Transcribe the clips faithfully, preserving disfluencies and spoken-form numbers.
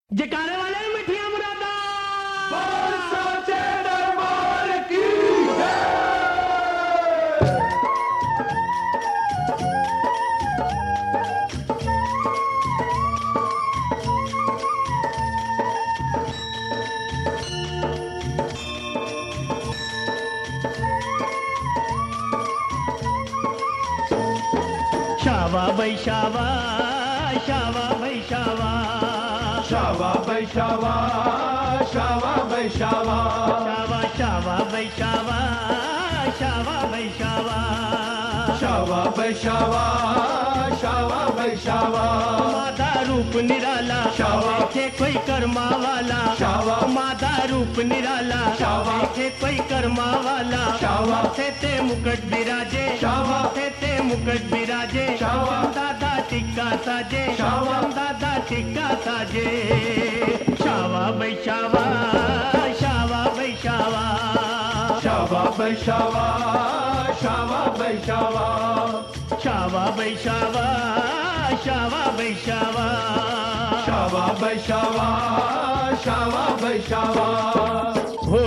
जयकारे वाले मिठिया मुरादा साचे दरबार की है। शावा भाई शावा शावा भाई शावा शावा भाई शावा शावा भाई शावा शावा शावा भाई शावा शावा भाई शावा शावा भाई शावा शावा भाई शावा मादा रूप निराला शावा देखे कोई कर्मा वाला शावा मादा रूप निराला शावा देखे कोई कर्मा वाला शावा थे ते मुकुट विराजे शावा थे ते मुकुट विराजे शावा दादा टिक्का साजे शावा दादा टिक्का साजे शावा भाई शावा शावा भाई शावा शावा भाई शावा शावा भाई शावा शावा भाई शावा शावा भाई शावा शावा भाई शावा शावा भाई शावा हो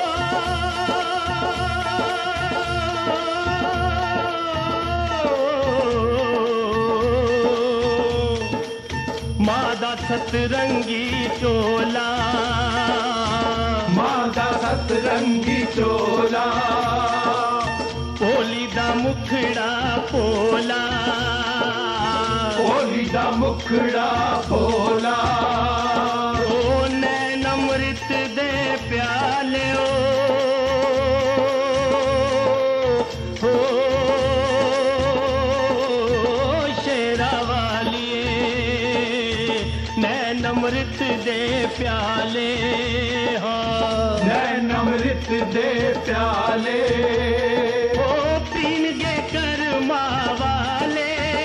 मादा सतरंगी चोला मादा सतरंगी चोला ओली दा मुखड़ा पोला ओली दा मुखड़ा पोला ओ नैन अमृत दे प्याले ओ हो शेरा वालिए नैन अमृत दे प्याले हाँ नैन अमृत दे प्याले ओ पीन गे कर्मा वाले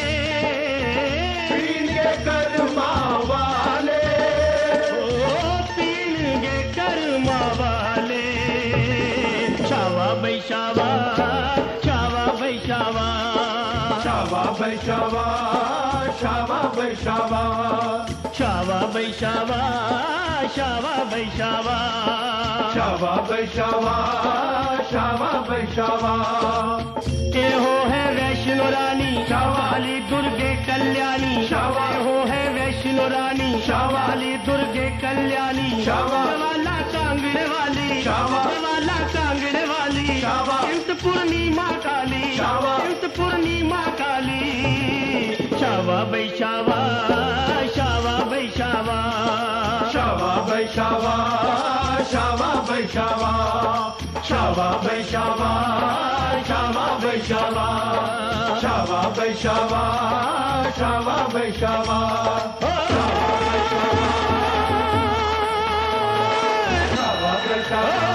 पीन के कर्मा वाले ओ पीन गे कर्मा वाले शावा भाई शावा शावा भाई शावा शावा भाई शावा शावा भाई शावा शावा भाई शावा शावा भाई शावा शावा भाई शावा शावा भाई शावा ए हो है वैष्णो रानी शावाली दुर्गे कल्याणी शावा ए हो है वैष्णो रानी शावाली दुर्गे कल्याणी शावा वाला कांगड़े वाली शावा वाला कांगड़े वाली शावा इंत पूर्णिमा काली शावा इंत पूर्णिमा काली शावा भाई शावा शावा भाई शावा शावा भाई शावा शावा भाई शावा शावा भाई शावा शावा भाई शावा शावा भाई शावा शावा भाई शावा शावा भाई Shava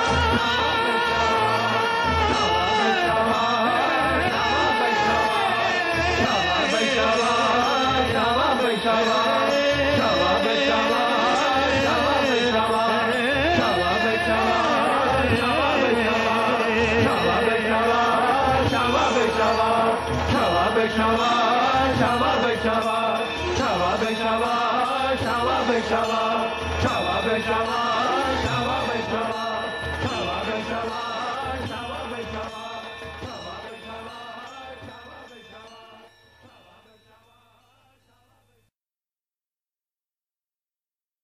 Shava, Shava, Shava, Shava, Shava, Shava, Shava, Shava, Shava, Shava, Shava, Shava, Shava, Shava.